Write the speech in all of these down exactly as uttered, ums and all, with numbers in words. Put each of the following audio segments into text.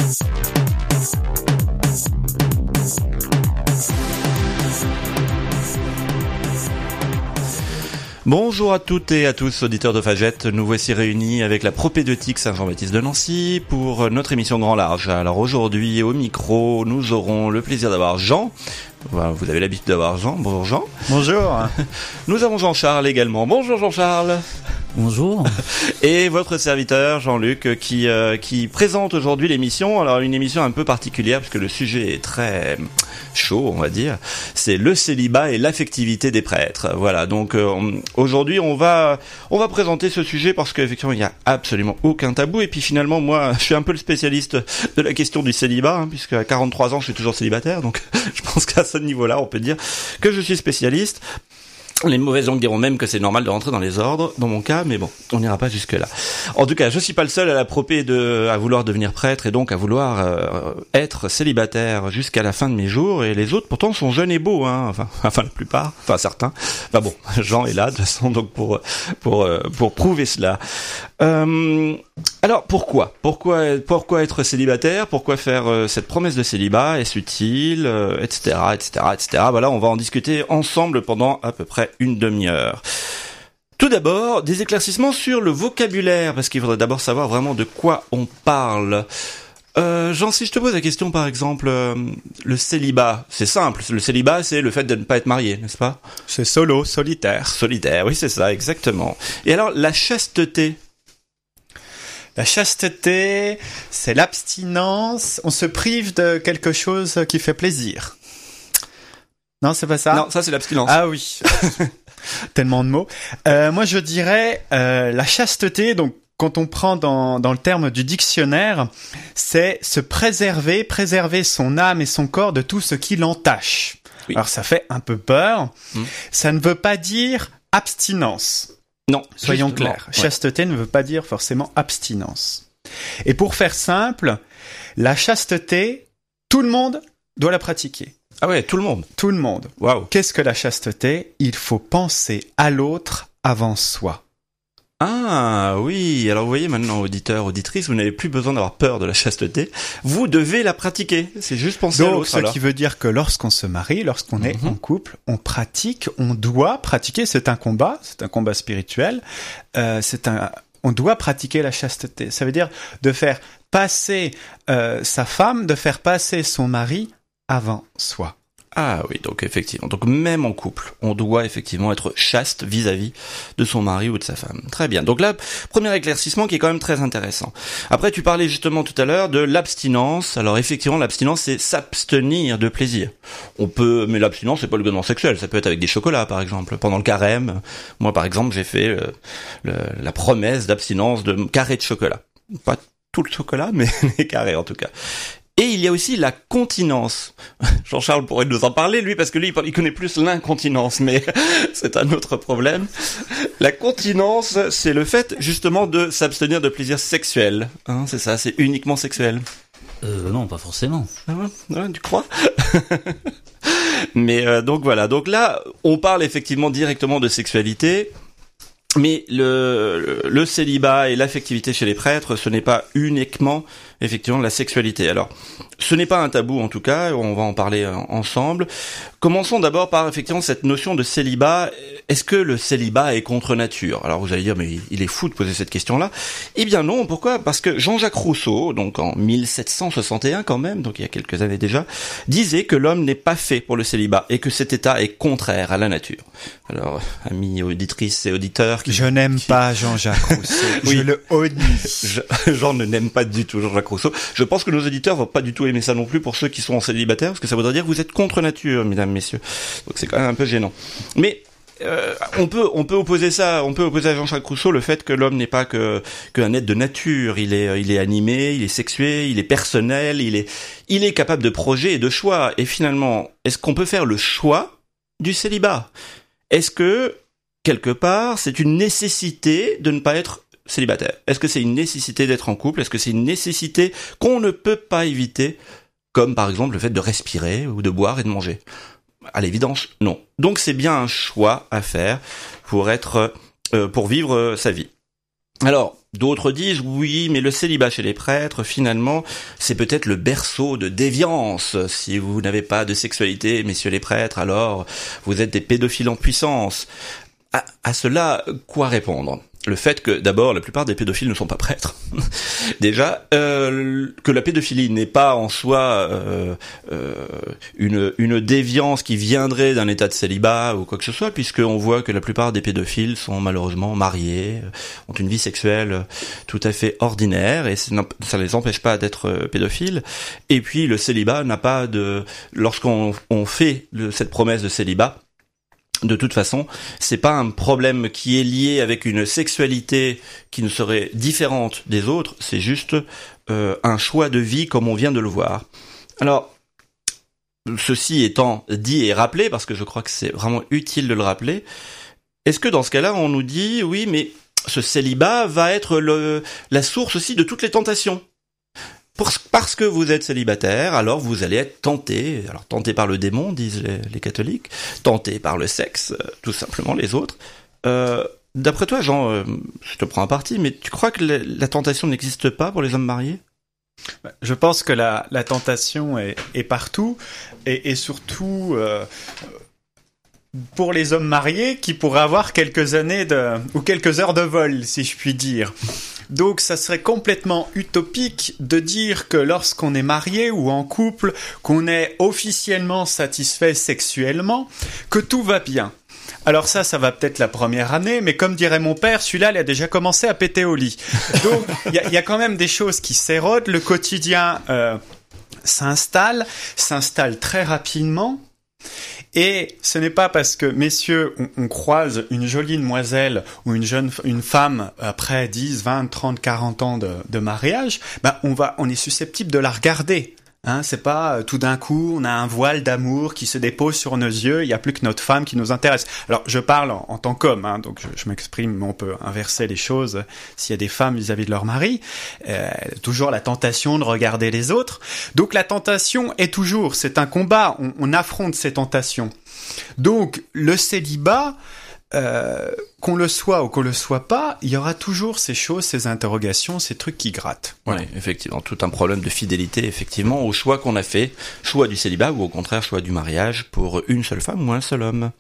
Bonjour à toutes et à tous, auditeurs de Fagette. Nous voici réunis avec la propédeutique Saint-Jean-Baptiste de Nancy pour notre émission Grand Large. Alors aujourd'hui, au micro, nous aurons le plaisir d'avoir Jean. Vous avez l'habitude d'avoir Jean. Bonjour Jean. Bonjour. Nous avons Jean-Charles également. Bonjour Jean-Charles. Bonjour. Et votre serviteur Jean-Luc qui euh, qui présente aujourd'hui l'émission. Alors une émission un peu particulière puisque le sujet est très chaud, on va dire. C'est le célibat et l'affectivité des prêtres. Voilà. Donc euh, aujourd'hui on va on va présenter ce sujet parce qu'effectivement il y a absolument aucun tabou. Et puis finalement moi je suis un peu le spécialiste de la question du célibat hein, puisque à quarante-trois ans je suis toujours célibataire. Donc je pense qu'à ce niveau-là on peut dire que je suis spécialiste. Les mauvaises langues diront même que c'est normal de rentrer dans les ordres, dans mon cas, mais bon, on n'ira pas jusque-là. En tout cas, je suis pas le seul à la propé de, à vouloir devenir prêtre et donc à vouloir euh, être célibataire jusqu'à la fin de mes jours, et les autres pourtant sont jeunes et beaux, hein, enfin, enfin la plupart, enfin certains. Enfin bon, Jean est là de toute façon donc pour pour pour prouver cela. Euh, alors pourquoi, pourquoi, pourquoi être célibataire, pourquoi faire euh, cette promesse de célibat, est-ce utile, euh, et cetera, et cetera, et cetera. Voilà, on va en discuter ensemble pendant à peu près une demi-heure. Tout d'abord, des éclaircissements sur le vocabulaire, parce qu'il faudrait d'abord savoir vraiment de quoi on parle. Euh, Jean, si je te pose la question, par exemple, euh, le célibat, c'est simple. Le célibat, c'est le fait de ne pas être marié, n'est-ce pas ? C'est solo, solitaire. Solitaire, oui, c'est ça, exactement. Et alors, la chasteté ? La chasteté, c'est l'abstinence. On se prive de quelque chose qui fait plaisir. Non, c'est pas ça ? Non, ça c'est l'abstinence. Ah oui. Tellement de mots. Euh, moi, je dirais euh, la chasteté, donc quand on prend dans, dans le terme du dictionnaire, c'est se préserver, préserver son âme et son corps de tout ce qui l'entache. Oui. Alors ça fait un peu peur. Mmh. Ça ne veut pas dire abstinence. Non, soyons clairs. Ouais. Chasteté ne veut pas dire forcément abstinence. Et pour faire simple, la chasteté, tout le monde doit la pratiquer. Ah ouais, tout le monde. Tout le monde. Waouh. Qu'est-ce que la chasteté ? Il faut penser à l'autre avant soi. Ah oui, alors vous voyez maintenant, auditeurs, auditrices, vous n'avez plus besoin d'avoir peur de la chasteté. Vous devez la pratiquer. C'est juste penser Donc, à l'autre. Ce alors. qui veut dire que lorsqu'on se marie, lorsqu'on est mm-hmm. en couple, on pratique, on doit pratiquer. C'est un combat, c'est un combat spirituel. Euh, c'est un, on doit pratiquer la chasteté. Ça veut dire de faire passer euh, sa femme, de faire passer son mari avant soi. Ah oui, donc effectivement. Donc même en couple, on doit effectivement être chaste vis-à-vis de son mari ou de sa femme. Très bien. Donc là, premier éclaircissement qui est quand même très intéressant. Après, tu parlais justement tout à l'heure de l'abstinence. Alors effectivement, l'abstinence, c'est s'abstenir de plaisir. On peut, mais l'abstinence, c'est pas le gouvernement sexuel. Ça peut être avec des chocolats, par exemple. Pendant le carême, moi, par exemple, j'ai fait euh, le, la promesse d'abstinence de carrés de chocolat. Pas tout le chocolat, mais les carrés en tout cas. Et il y a aussi la continence. Jean-Charles pourrait nous en parler, lui, parce que lui, il connaît plus l'incontinence, mais c'est un autre problème. La continence, c'est le fait, justement, de s'abstenir de plaisir sexuel. Hein, c'est ça, c'est uniquement sexuel. Euh, non, pas forcément. Ah ouais, ouais, tu crois ? Mais euh, donc voilà, donc là, on parle effectivement directement de sexualité. Mais le, le, le célibat et l'affectivité chez les prêtres, ce n'est pas uniquement effectivement la sexualité. Alors, ce n'est pas un tabou en tout cas, on va en parler ensemble. Commençons d'abord par effectivement cette notion de célibat. Est-ce que le célibat est contre nature ? Alors vous allez dire, mais il est fou de poser cette question-là. Eh bien non, pourquoi ? Parce que Jean-Jacques Rousseau, donc en mille sept cent soixante et un quand même, donc il y a quelques années déjà, disait que l'homme n'est pas fait pour le célibat et que cet état est contraire à la nature. Alors, amis auditrices et auditeurs... Qui, je n'aime qui... pas Jean-Jacques Rousseau, oui. Je le honnie. Je, Jean ne n'aime pas du tout Jean-Jacques Rousseau. Je pense que nos auditeurs vont pas du tout aimer ça non plus pour ceux qui sont célibataires, parce que ça voudrait dire que vous êtes contre nature, mesdames, messieurs. Donc c'est quand même un peu gênant. Mais euh, on peut on peut opposer ça, on peut opposer à Jean-Jacques Rousseau le fait que l'homme n'est pas que qu'un être de nature. Il est il est animé, il est sexué, il est personnel, il est il est capable de projets et de choix. Et finalement, est-ce qu'on peut faire le choix du célibat ? Est-ce que quelque part c'est une nécessité de ne pas être célibataire ? Est-ce que c'est une nécessité d'être en couple ? Est-ce que c'est une nécessité qu'on ne peut pas éviter, comme par exemple le fait de respirer ou de boire et de manger ? À l'évidence, non. Donc c'est bien un choix à faire pour être, euh, pour vivre euh, sa vie. Alors, d'autres disent oui, mais le célibat chez les prêtres, finalement, c'est peut-être le berceau de déviance. Si vous n'avez pas de sexualité, messieurs les prêtres, alors vous êtes des pédophiles en puissance. À, à cela, quoi répondre ? Le fait que, d'abord, la plupart des pédophiles ne sont pas prêtres. Déjà, euh, que la pédophilie n'est pas en soi euh, euh, une, une déviance qui viendrait d'un état de célibat ou quoi que ce soit, puisqu'on voit que la plupart des pédophiles sont malheureusement mariés, ont une vie sexuelle tout à fait ordinaire, et ça ne les empêche pas d'être pédophiles. Et puis, le célibat n'a pas de... Lorsqu'on on fait le, cette promesse de célibat, de toute façon, c'est pas un problème qui est lié avec une sexualité qui ne serait différente des autres, c'est juste euh, un choix de vie comme on vient de le voir. Alors, ceci étant dit et rappelé, parce que je crois que c'est vraiment utile de le rappeler, est-ce que dans ce cas-là, on nous dit, oui, mais ce célibat va être le, la source aussi de toutes les tentations ? Parce que vous êtes célibataire, alors vous allez être tenté, alors tenté par le démon, disent les, les catholiques, tenté par le sexe, euh, tout simplement les autres. Euh, d'après toi, Jean, euh, je te prends un parti, mais tu crois que la, la tentation n'existe pas pour les hommes mariés ? Je pense que la, la tentation est, est partout, et, et surtout euh, pour les hommes mariés qui pourraient avoir quelques années de, ou quelques heures de vol, si je puis dire. Donc ça serait complètement utopique de dire que lorsqu'on est marié ou en couple, qu'on est officiellement satisfait sexuellement, que tout va bien. Alors ça, ça va peut-être la première année, mais comme dirait mon père, celui-là, il a déjà commencé à péter au lit. Donc il y a, y a quand même des choses qui s'érodent, le quotidien euh, s'installe, s'installe très rapidement. Et ce n'est pas parce que, messieurs, on, on croise une jolie demoiselle ou une jeune, une femme après dix, vingt, trente, quarante ans de, de mariage, bah, on va, on est susceptible de la regarder. Hein, c'est pas euh, tout d'un coup on a un voile d'amour qui se dépose sur nos yeux, il n'y a plus que notre femme qui nous intéresse. Alors je parle en, en tant qu'homme, hein, donc je, je m'exprime, mais on peut inverser les choses s'il y a des femmes vis-à-vis de leur mari. Euh, toujours la tentation de regarder les autres. Donc la tentation est toujours, c'est un combat, on, on affronte ces tentations. Donc le célibat, Euh, qu'on le soit ou qu'on le soit pas, il y aura toujours ces choses, ces interrogations, ces trucs qui grattent. Voilà. Oui, effectivement, tout un problème de fidélité, effectivement, au choix qu'on a fait, choix du célibat ou au contraire choix du mariage pour une seule femme ou un seul homme.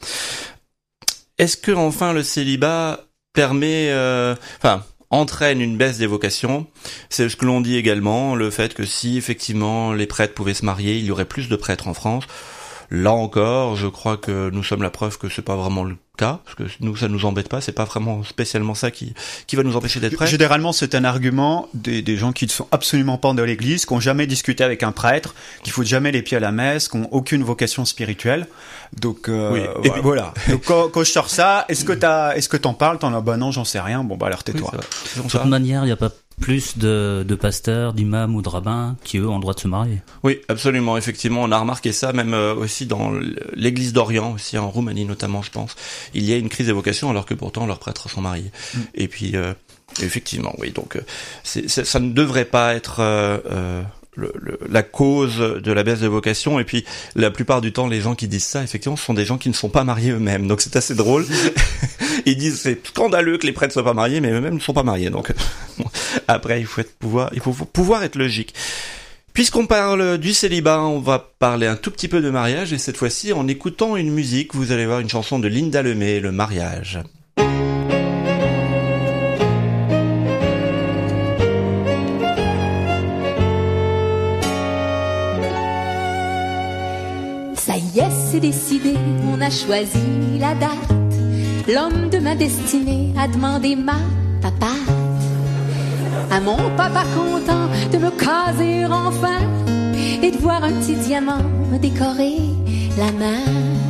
Est-ce que enfin le célibat permet, euh, enfin, entraîne une baisse des vocations? C'est ce que l'on dit également, le fait que si effectivement les prêtres pouvaient se marier, il y aurait plus de prêtres en France. Là encore, je crois que nous sommes la preuve que c'est pas vraiment le cas, parce que nous, ça nous embête pas, c'est pas vraiment spécialement ça qui, qui va nous empêcher d'être prêtres. Généralement, c'est un argument des, des gens qui ne sont absolument pas de l'église, qui n'ont jamais discuté avec un prêtre, qui foutent jamais les pieds à la messe, qui n'ont aucune vocation spirituelle. Donc, euh, oui. voilà. Puis, voilà. Donc, quand, quand je sors ça, est-ce que t'as, est-ce que t'en parles? T'en as, bah non, j'en sais rien. Bon, bah, alors tais-toi. Oui, de toute manière, il n'y a pas plus de, de pasteurs, d'imams ou de rabbins qui, eux, ont le droit de se marier. Oui, absolument. Effectivement, on a remarqué ça, même euh, aussi dans l'église d'Orient, aussi en Roumanie notamment, je pense. Il y a une crise des vocations alors que pourtant leurs prêtres sont mariés. Mm. Et puis, euh, effectivement, oui. Donc, euh, c'est, c'est, ça ne devrait pas être euh, euh, le, le, la cause de la baisse de vocation. Et puis, la plupart du temps, les gens qui disent ça, effectivement, ce sont des gens qui ne sont pas mariés eux-mêmes. Donc, c'est assez drôle. Ils disent c'est scandaleux que les prêtres soient pas mariés, mais eux-mêmes ne sont pas mariés. Donc, bon, après, il faut être pouvoir, il faut pouvoir être logique. Puisqu'on parle du célibat, on va parler un tout petit peu de mariage, et cette fois-ci, en écoutant une musique, vous allez voir une chanson de Linda Lemay, Le mariage. Ça y est, c'est décidé, on a choisi la date. L'homme de ma destinée a demandé ma papa. À mon papa content de me caser enfin et de voir un petit diamant décorer la main.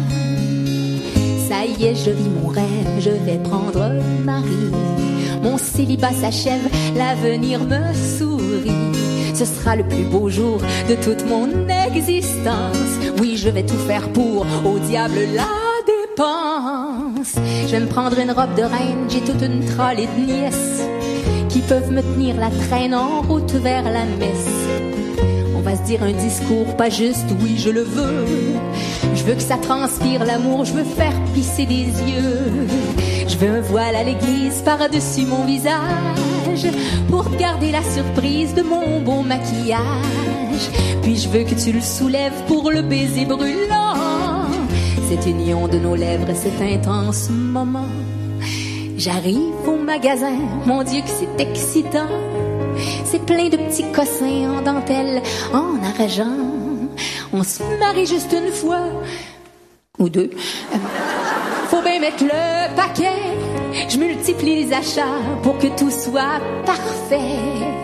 Ça y est, je vis mon rêve, je vais prendre mari. Mon célibat s'achève, l'avenir me sourit. Ce sera le plus beau jour de toute mon existence. Oui, je vais tout faire pour, au diable la dépense. Je vais me prendre une robe de reine, j'ai toute une trolley de nièces qui peuvent me tenir la traîne en route vers la messe. On va se dire un discours pas juste, oui je le veux. Je veux que ça transpire l'amour, je veux faire pisser des yeux. Je veux un voile à l'église par-dessus mon visage. neige pour garder la surprise de mon beau maquillage. Puis je veux que tu le soulèves pour le baiser brûlant. Cette union de nos lèvres, cet intense moment. J'arrive au magasin, mon Dieu que c'est excitant. C'est plein de petits cossins en dentelle, en argent. On se marie juste une fois, ou deux. Faut bien mettre le paquet. Je multiplie les achats pour que tout soit parfait.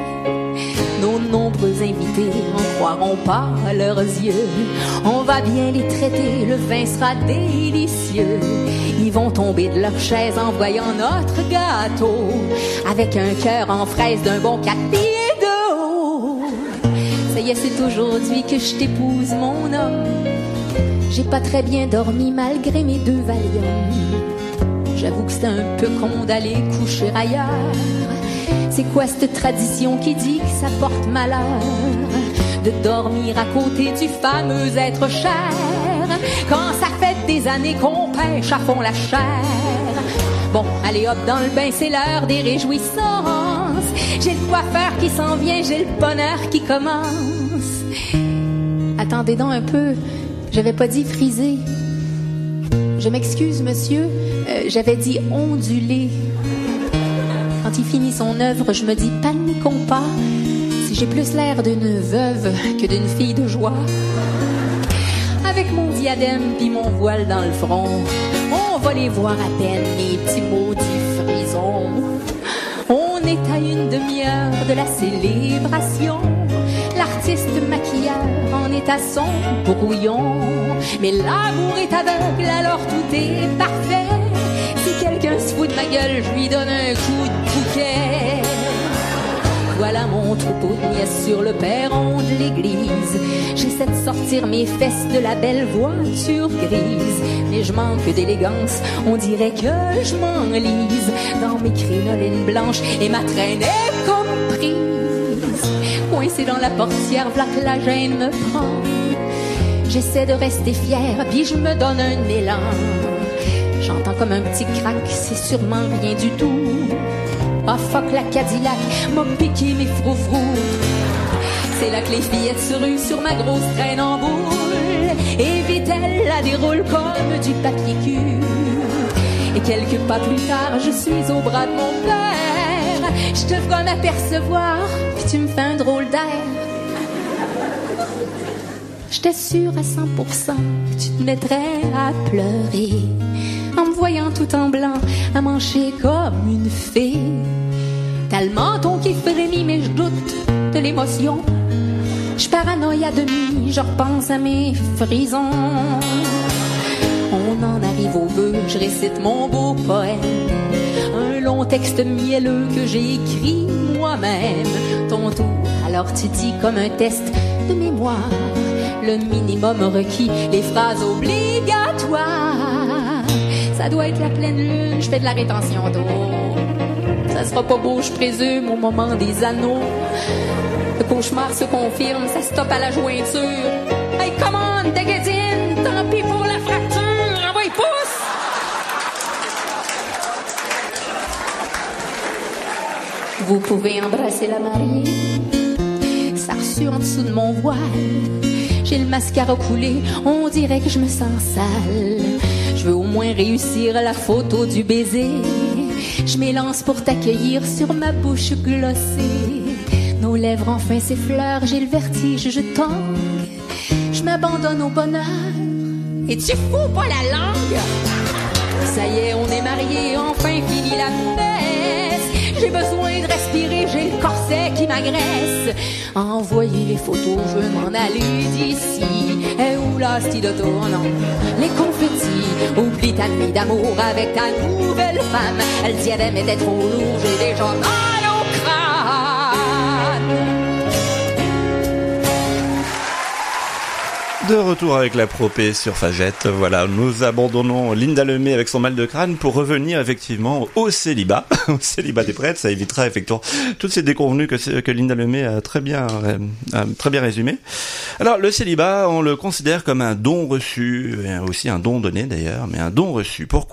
Nos nombreux invités n'en croiront pas à leurs yeux. On va bien les traiter, le vin sera délicieux. Ils vont tomber de leur chaise en voyant notre gâteau, avec un cœur en fraise d'un bon quatre pieds d'eau. Ça y est, c'est aujourd'hui que je t'épouse, mon homme. J'ai pas très bien dormi malgré mes deux Valium. J'avoue que c'est un peu con d'aller coucher ailleurs. C'est quoi cette tradition qui dit que ça porte malheur de dormir à côté du fameux être cher, quand ça fait des années qu'on pêche à fond la chair? Bon, allez hop dans le bain, c'est l'heure des réjouissances. J'ai le coiffeur qui s'en vient, j'ai le bonheur qui commence. Attendez donc un peu, j'avais pas dit frisé. Je m'excuse, monsieur, euh, j'avais dit ondulé. Quand il finit son œuvre, je me dis paniquons pas. Si j'ai plus l'air d'une veuve que d'une fille de joie. Avec mon diadème pis mon voile dans le front, on va les voir à peine, les petits maudits frisons. On est à une demi-heure de la célébration. L'artiste maquilleur en est à son brouillon. Mais l'amour est aveugle, alors tout est parfait. Si quelqu'un se fout de ma gueule, je lui donne un coup de bouquet. Voilà mon troupeau de nièces sur le perron de l'église. J'essaie de sortir mes fesses de la belle voiture grise, mais je manque d'élégance, on dirait que je m'enlise dans mes crinolines blanches et ma traîne est comprise. Coincée dans la portière, v'là que la gêne me prend. J'essaie de rester fière, puis je me donne un élan. J'entends comme un petit crack, c'est sûrement rien du tout. Ah fuck, la Cadillac m'a piqué mes froufrous. C'est là que les fillettes se ruent sur ma grosse traîne en boule. Et vite elle la déroule comme du papier cul. Et quelques pas plus tard, je suis au bras de mon père. Je te vois m'apercevoir, puis tu me fais un drôle d'air. J'étais sûre à cent pour cent que tu te mettrais à pleurer en me voyant tout en blanc, à manger comme une fée. T'as le menton qui frémit, mais je doute de l'émotion. Je paranoïe à demi, je repense à mes frisons. On en arrive au vœu, je récite mon beau poème. Un long texte mielleux que j'ai écrit moi-même. Ton tour, alors tu dis comme un test de mémoire. Le minimum requis, les phrases obligatoires. Ça doit être la pleine lune, je fais de la rétention d'eau. Ça sera pas beau, je présume, au moment des anneaux. Le cauchemar se confirme, ça stoppe à la jointure. Hey, come on, dégaine, tant pis pour la fracture, envoie pouce! Vous pouvez embrasser la mariée. Ça reçut en dessous de mon voile. J'ai le mascara coulé, on dirait que je me sens sale. Je veux au moins réussir la photo du baiser. Je m'élance pour t'accueillir sur ma bouche glossée. Nos lèvres enfin s'effleurent, j'ai le vertige, je tangue. Je m'abandonne au bonheur. Et tu fous pas la langue? Ça y est, on est mariés, enfin fini la messe. J'ai besoin de respirer, j'ai le corset qui m'agresse. Envoyez les photos, je veux m'en aller d'ici. Et où la style d'auto, non? Les confettis, oublie ta nuit d'amour avec ta nouvelle femme. Le diadème était trop lourd, j'ai déjà mal au crâne. De retour avec la propée sur Fagette, voilà, nous abandonnons Linda Lemay avec son mal de crâne pour revenir effectivement au célibat, au célibat des prêtres. Ça évitera effectivement toutes ces déconvenues que, que Linda Lemay a très bien, a très bien résumé. Alors le célibat, on le considère comme un don reçu, et aussi un don donné d'ailleurs, mais un don reçu. Pourquoi ?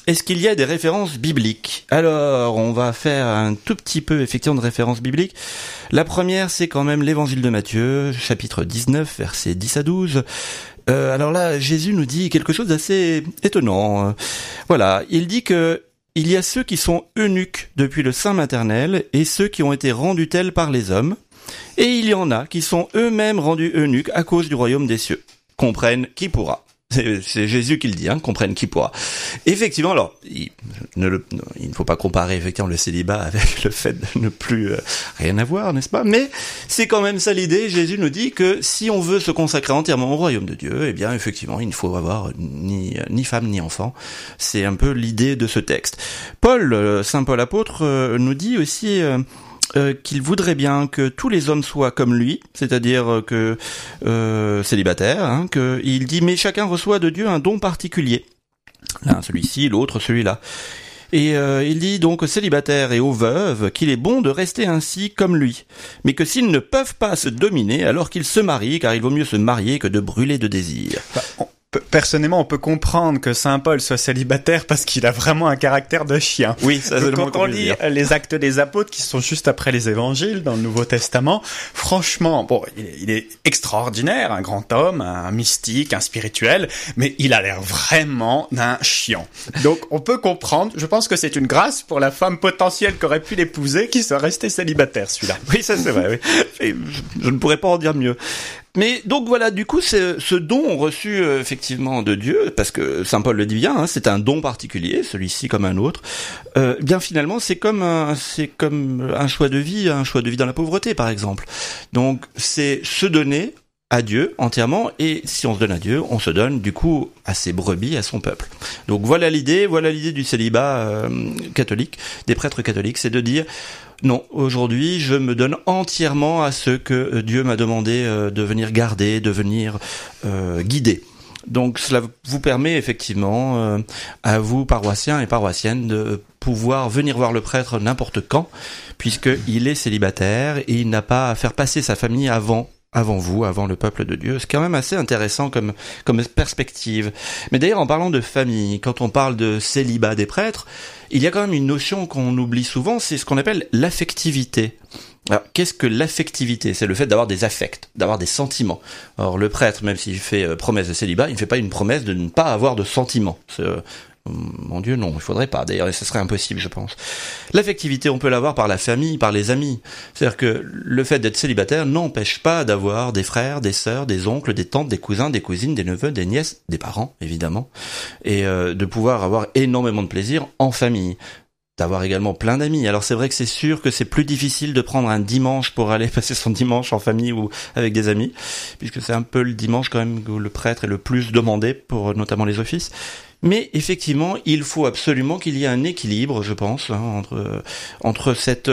est-ce qu'il y a des références bibliques ? Alors, on va faire un tout petit peu, effectivement, de références bibliques. La première, c'est quand même l'évangile de Matthieu, chapitre dix-neuf, versets dix à douze. Euh, alors là, Jésus nous dit quelque chose d'assez étonnant. Euh, voilà, il dit que il y a ceux qui sont eunuques depuis le sein maternel et ceux qui ont été rendus tels par les hommes. Et il y en a qui sont eux-mêmes rendus eunuques à cause du royaume des cieux. Comprenne qui pourra. C'est, c'est Jésus qui le dit, hein, comprenne qui pourra. Effectivement, alors, il ne, le, il ne faut pas comparer effectivement le célibat avec le fait de ne plus euh, rien avoir, n'est-ce pas ? Mais c'est quand même ça l'idée. Jésus nous dit que si on veut se consacrer entièrement au royaume de Dieu, eh bien, effectivement, il ne faut avoir ni, ni femme ni enfant. C'est un peu l'idée de ce texte. Paul, euh, Saint Paul apôtre, euh, nous dit aussi... Euh, Euh, qu'il voudrait bien que tous les hommes soient comme lui, c'est-à-dire que euh, célibataire, hein, que il dit mais chacun reçoit de Dieu un don particulier. L'un celui-ci, l'autre celui-là. Et euh, il dit donc aux célibataires et aux veuves qu'il est bon de rester ainsi comme lui, mais que s'ils ne peuvent pas se dominer, alors qu'ils se marient, car il vaut mieux se marier que de brûler de désir. Bah, on... Personnellement, on peut comprendre que Saint Paul soit célibataire parce qu'il a vraiment un caractère de chien. Oui, ça c'est le mot quand on lit dire. Les Actes des Apôtres qui sont juste après les Évangiles dans le Nouveau Testament, franchement, bon, il est, il est extraordinaire, un grand homme, un mystique, un spirituel, mais il a l'air vraiment d'un chien. Donc, on peut comprendre. Je pense que c'est une grâce pour la femme potentielle qu'aurait pu l'épouser, qui soit restée célibataire, celui-là. Oui, ça c'est vrai. Oui. Je, je ne pourrais pas en dire mieux. Mais donc voilà, du coup, c'est ce don reçu euh, effectivement de Dieu, parce que Saint Paul le dit bien, hein, c'est un don particulier, celui-ci comme un autre. Euh, bien finalement, c'est comme un, c'est comme un choix de vie, un choix de vie dans la pauvreté, par exemple. Donc c'est se donner à Dieu entièrement, et si on se donne à Dieu, on se donne du coup à ses brebis, à son peuple. Donc voilà l'idée, voilà l'idée du célibat euh, catholique, des prêtres catholiques, c'est de dire non, aujourd'hui, je me donne entièrement à ce que Dieu m'a demandé euh, de venir garder, de venir euh, guider. Donc cela vous permet effectivement euh, à vous, paroissiens et paroissiennes, de pouvoir venir voir le prêtre n'importe quand, puisqu'il est célibataire et il n'a pas à faire passer sa famille avant avant vous, avant le peuple de Dieu. C'est quand même assez intéressant comme comme perspective. Mais d'ailleurs, en parlant de famille, quand on parle de célibat des prêtres, il y a quand même une notion qu'on oublie souvent, c'est ce qu'on appelle l'affectivité. Alors, qu'est-ce que l'affectivité ? C'est le fait d'avoir des affects, d'avoir des sentiments. Or, le prêtre, même s'il fait euh, promesse de célibat, il ne fait pas une promesse de ne pas avoir de sentiments. C'est, euh, mon Dieu, non, il faudrait pas. D'ailleurs, ce serait impossible, je pense. L'affectivité, on peut l'avoir par la famille, par les amis. C'est-à-dire que le fait d'être célibataire n'empêche pas d'avoir des frères, des sœurs, des oncles, des tantes, des cousins, des cousines, des neveux, des nièces, des parents, évidemment, et euh, de pouvoir avoir énormément de plaisir en famille. D'avoir également plein d'amis. Alors c'est vrai que c'est sûr que c'est plus difficile de prendre un dimanche pour aller passer son dimanche en famille ou avec des amis, puisque c'est un peu le dimanche quand même où le prêtre est le plus demandé pour notamment les offices. Mais effectivement, il faut absolument qu'il y ait un équilibre, je pense, hein, entre entre cette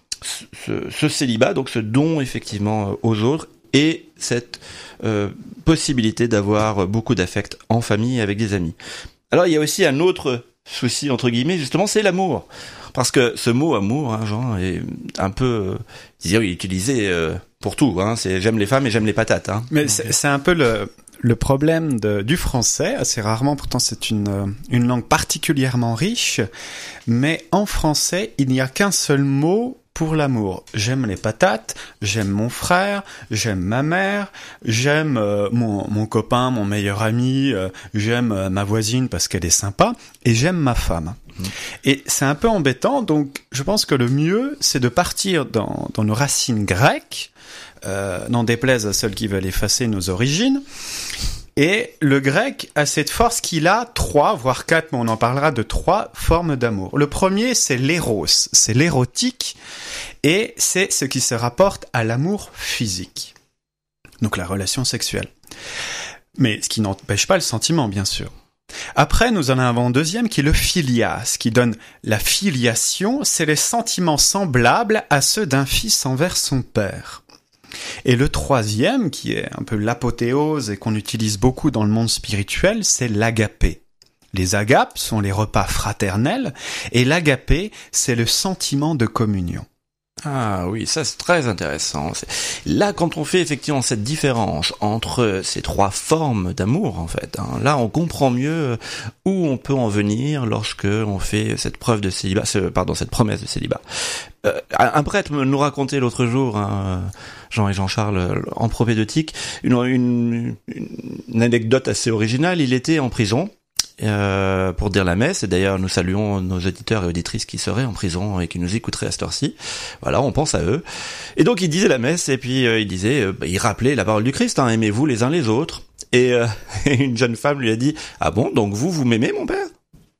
ce, ce célibat, donc ce don effectivement aux autres, et cette euh, possibilité d'avoir beaucoup d'affect en famille et avec des amis. Alors il y a aussi un autre souci entre guillemets, justement, c'est l'amour, parce que ce mot amour, hein, Jean, est un peu, disons, utilisé euh, pour tout. Hein, c'est j'aime les femmes et j'aime les patates. Hein. Mais c'est, c'est un peu le le problème de, du français, assez rarement, pourtant c'est une une langue particulièrement riche, mais en français il n'y a qu'un seul mot pour l'amour. J'aime les patates, j'aime mon frère, j'aime ma mère, j'aime euh, mon, mon copain, mon meilleur ami, euh, j'aime euh, ma voisine parce qu'elle est sympa, et j'aime ma femme. Mmh. Et c'est un peu embêtant, donc je pense que le mieux, c'est de partir dans, dans nos racines grecques, euh, n'en déplaise à ceux qui veulent effacer nos origines. Et le grec a cette force qu'il a trois, voire quatre, mais on en parlera de trois formes d'amour. Le premier, c'est l'éros, c'est l'érotique, et c'est ce qui se rapporte à l'amour physique. Donc la relation sexuelle. Mais ce qui n'empêche pas le sentiment, bien sûr. Après, nous en avons un deuxième qui est le philias, qui donne la filiation, c'est les sentiments semblables à ceux d'un fils envers son père. Et le troisième, qui est un peu l'apothéose et qu'on utilise beaucoup dans le monde spirituel, c'est l'agapé. Les agapes sont les repas fraternels, et l'agapé, c'est le sentiment de communion. Ah oui, ça c'est très intéressant. C'est... Là, quand on fait effectivement cette différence entre ces trois formes d'amour, en fait, hein, là on comprend mieux où on peut en venir lorsque on fait cette preuve de célibat, ce, pardon, cette promesse de célibat. Euh, un prêtre nous racontait l'autre jour, hein, Jean et Jean-Charles, en propédeutique, une, une, une anecdote assez originale. Il était en prison. Euh, pour dire la messe, et d'ailleurs nous saluons nos auditeurs et auditrices qui seraient en prison et qui nous écouteraient à cette heure-ci. Voilà, on pense à eux. Et donc il disait la messe et puis euh, il disait, euh, bah, il rappelait la parole du Christ, hein, aimez-vous les uns les autres. Et, euh, et une jeune femme lui a dit, ah bon, donc vous, vous m'aimez mon père?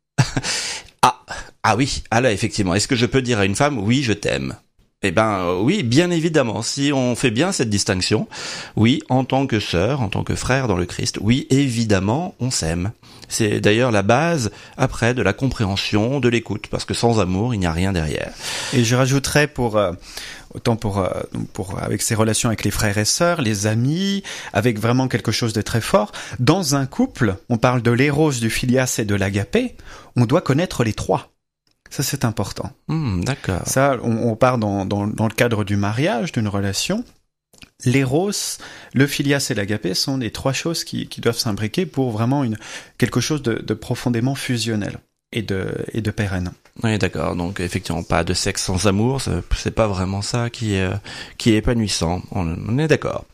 Ah, ah oui, ah là effectivement, est-ce que je peux dire à une femme, oui, je t'aime? Eh ben euh, oui, bien évidemment, si on fait bien cette distinction, oui, en tant que sœur, en tant que frère dans le Christ, oui, évidemment, on s'aime. C'est d'ailleurs la base, après, de la compréhension, de l'écoute, parce que sans amour, il n'y a rien derrière. Et je rajouterais pour... Euh... autant pour, euh, pour avec ses relations avec les frères et sœurs, les amis, avec vraiment quelque chose de très fort. Dans un couple, on parle de l'éros, du philias et de l'agapé, on doit connaître les trois. Ça, c'est important. Mmh, d'accord. Ça, on, on part dans, dans, dans le cadre du mariage, d'une relation. L'éros, le philias et l'agapé sont les trois choses qui, qui doivent s'imbriquer pour vraiment une, quelque chose de, de profondément fusionnel et de, et de pérenne. Oui, d'accord. Donc, effectivement, pas de sexe sans amour. C'est pas vraiment ça qui est, qui est épanouissant. On, on est d'accord.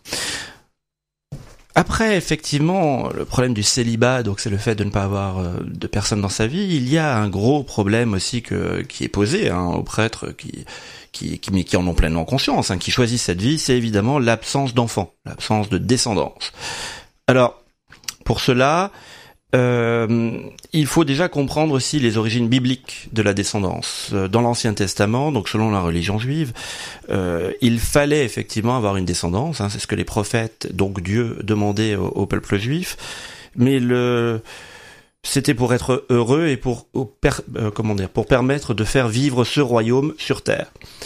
Après, effectivement, le problème du célibat, donc c'est le fait de ne pas avoir euh, de personne dans sa vie. Il y a un gros problème aussi que qui est posé hein, aux prêtres qui qui qui, qui en ont pleinement conscience, hein, qui choisissent cette vie, c'est évidemment l'absence d'enfants, l'absence de descendance. Alors, pour cela, euh, il faut déjà comprendre aussi les origines bibliques de la descendance. Dans l'Ancien Testament, donc selon la religion juive, euh, il fallait effectivement avoir une descendance, hein, c'est ce que les prophètes, donc Dieu, demandaient au, au peuple juif, mais le c'était pour être heureux et pour per, euh, comment dire, pour permettre de faire vivre ce royaume sur terre.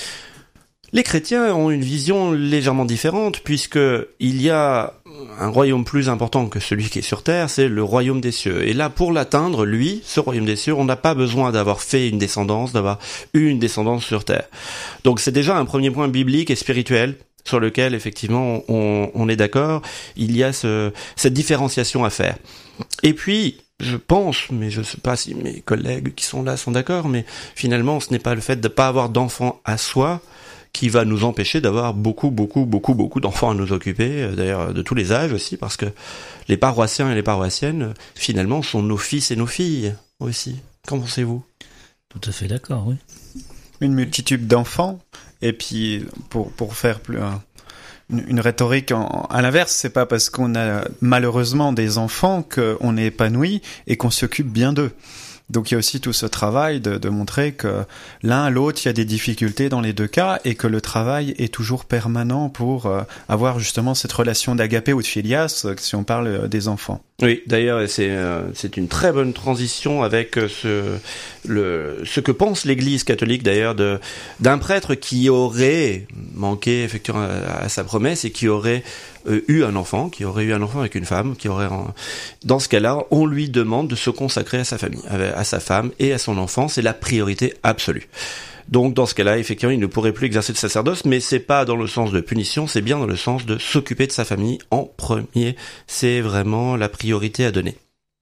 Les chrétiens ont une vision légèrement différente, puisque il y a un royaume plus important que celui qui est sur terre, c'est le royaume des cieux. Et là, pour l'atteindre, lui, ce royaume des cieux, on n'a pas besoin d'avoir fait une descendance, d'avoir eu une descendance sur terre. Donc c'est déjà un premier point biblique et spirituel sur lequel, effectivement, on, on est d'accord. Il y a ce, cette différenciation à faire. Et puis, je pense, mais je ne sais pas si mes collègues qui sont là sont d'accord, mais finalement, ce n'est pas le fait de ne pas avoir d'enfants à soi qui va nous empêcher d'avoir beaucoup, beaucoup, beaucoup, beaucoup d'enfants à nous occuper, d'ailleurs de tous les âges aussi, parce que les paroissiens et les paroissiennes, finalement, sont nos fils et nos filles aussi. Qu'en pensez-vous ? Tout à fait d'accord, oui. Une multitude d'enfants, et puis pour pour faire plus euh, une, une rhétorique en, à l'inverse, c'est pas parce qu'on a malheureusement des enfants qu'on est épanoui et qu'on s'occupe bien d'eux. Donc il y a aussi tout ce travail de, de montrer que l'un à l'autre, il y a des difficultés dans les deux cas et que le travail est toujours permanent pour euh, avoir justement cette relation d'agapé ou de philias, euh, si on parle euh, des enfants. Oui, d'ailleurs, c'est euh, c'est une très bonne transition avec ce le ce que pense l'Église catholique d'ailleurs de d'un prêtre qui aurait manqué effectivement à, à sa promesse et qui aurait euh, eu un enfant, qui aurait eu un enfant avec une femme, qui aurait en... dans ce cas-là, on lui demande de se consacrer à sa famille, à sa femme et à son enfant, c'est la priorité absolue. Donc dans ce cas-là, effectivement, il ne pourrait plus exercer de sacerdoce, mais c'est pas dans le sens de punition, c'est bien dans le sens de s'occuper de sa famille en premier. C'est vraiment la priorité à donner.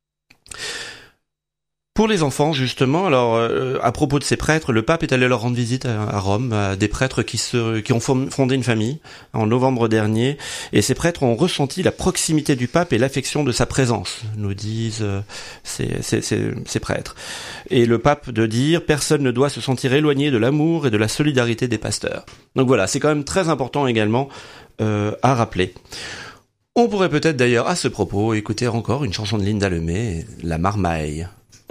Pour les enfants, justement, alors euh, à propos de ces prêtres, le pape est allé leur rendre visite à, à Rome, à des prêtres qui se, qui ont fondé une famille en novembre dernier, et ces prêtres ont ressenti la proximité du pape et l'affection de sa présence, nous disent euh, ces, ces, ces, ces prêtres. Et le pape de dire, personne ne doit se sentir éloigné de l'amour et de la solidarité des pasteurs. Donc voilà, c'est quand même très important également euh, à rappeler. On pourrait peut-être d'ailleurs, à ce propos, écouter encore une chanson de Linda Lemay, La Marmaille.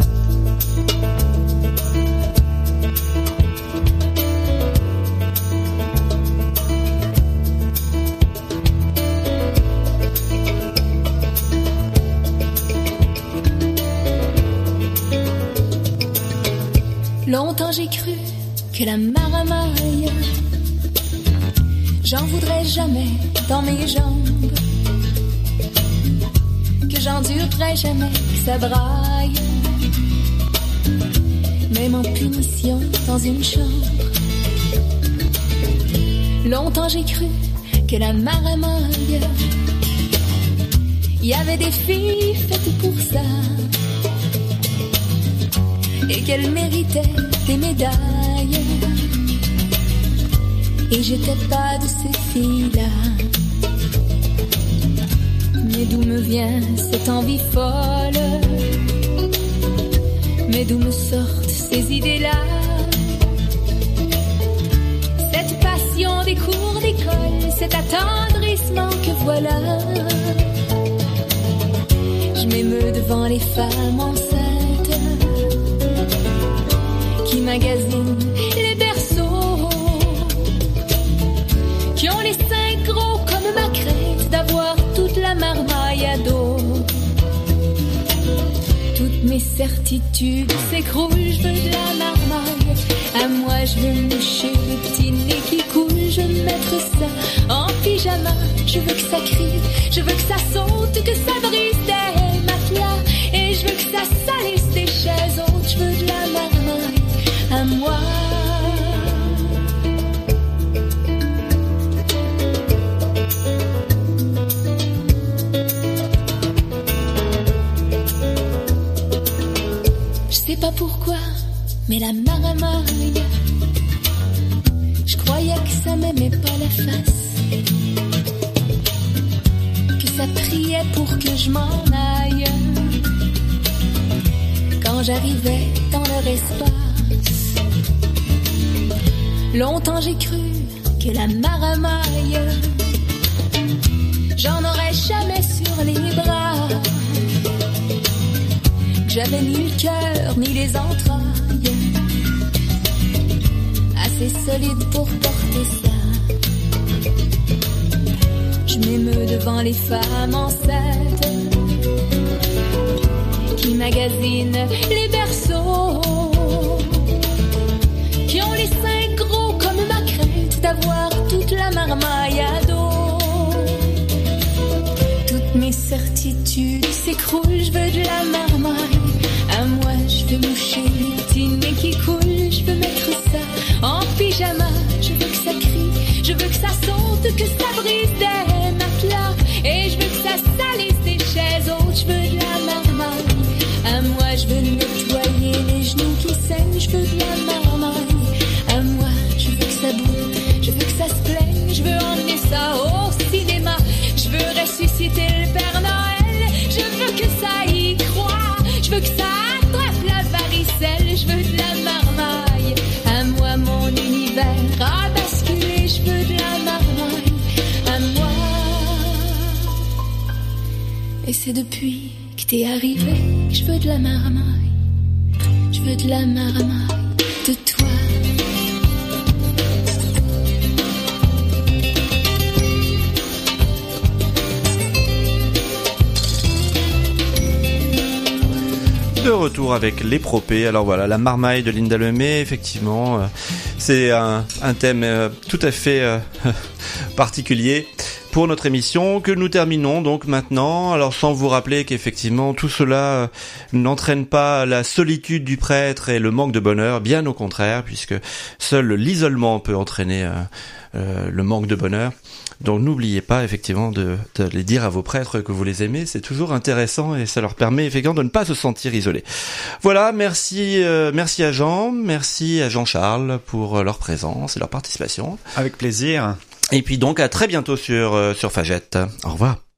Longtemps j'ai cru que la marmaille, j'en voudrais jamais dans mes jambes, que j'endurerais jamais que ça braille, même en punition dans une chambre. Longtemps j'ai cru que la maramaille, y avait des filles faites pour ça, et qu'elles méritaient des médailles. Et j'étais pas de ces filles-là. Mais d'où me vient cette envie folle? Mais d'où me sortent ces idées-là? Cette passion des cours d'école, cet attendrissement que voilà. Je m'émeus devant les femmes enceintes qui magasinent les berceaux, qui ont les seins gros comme ma crête d'avoir toute la marmaille à dos. Toutes mes certitudes s'écroulent, je veux de la marmaille. À moi je veux moucher le petit nez qui coule. Je veux mettre ça en pyjama. Je veux que ça crie, je veux que ça saute, que ça brise des matelas. Et je veux que ça salisse des chaises hautes. Je veux de la marmaille à moi. Je sais pas pourquoi, mais la maramaille, je croyais que ça m'aimait pas la face, que ça priait pour que je m'en aille. Quand j'arrivais dans leur espace, longtemps j'ai cru que la maramaille, j'en aurais jamais sur les bras, que j'avais ni le cœur ni les entrailles assez solides pour porter ça. Je m'émeus devant les femmes enceintes qui magasinent les berceaux, qui ont les seins gros comme ma crête d'avoir toute la marmaille à dos. Toutes mes certitudes s'écroulent, je veux de la marmaille. À moi je veux moucher les petits nez qui coulent. Je veux mettre ça en pyjama. Je veux que ça crie, je veux que ça saute, que ça brise des matelas. Et je veux que ça salisse des chaises hautes. Je veux de la marmaille. À moi je veux nettoyer les genoux qui saignent. Je veux de la marmaille. À moi je veux que ça bouge, je veux que ça se plaigne. Je veux emmener ça au cinéma. Je veux ressusciter le Père Noël. Je veux que ça y croit. Je veux que ça attrape la varicelle. Je veux de la marmaille. À moi mon univers a basculé. Je veux de la marmaille. À moi. Et c'est depuis que t'es arrivé que je veux de la marmaille. Je veux de la marmaille de toi. De retour avec les propés. Alors voilà, la marmaille de Linda Lemay, effectivement, euh, c'est un, un thème euh, tout à fait euh, particulier pour notre émission que nous terminons donc maintenant. Alors sans vous rappeler qu'effectivement tout cela euh, n'entraîne pas la solitude du prêtre et le manque de bonheur, bien au contraire, puisque seul l'isolement peut entraîner euh, euh, le manque de bonheur. Donc n'oubliez pas effectivement de, de les dire à vos prêtres que vous les aimez, c'est toujours intéressant et ça leur permet effectivement de ne pas se sentir isolés. Voilà, merci euh, merci à Jean, merci à Jean-Charles pour leur présence et leur participation. Avec plaisir. Et puis donc à très bientôt sur euh, sur Fagette. Au revoir.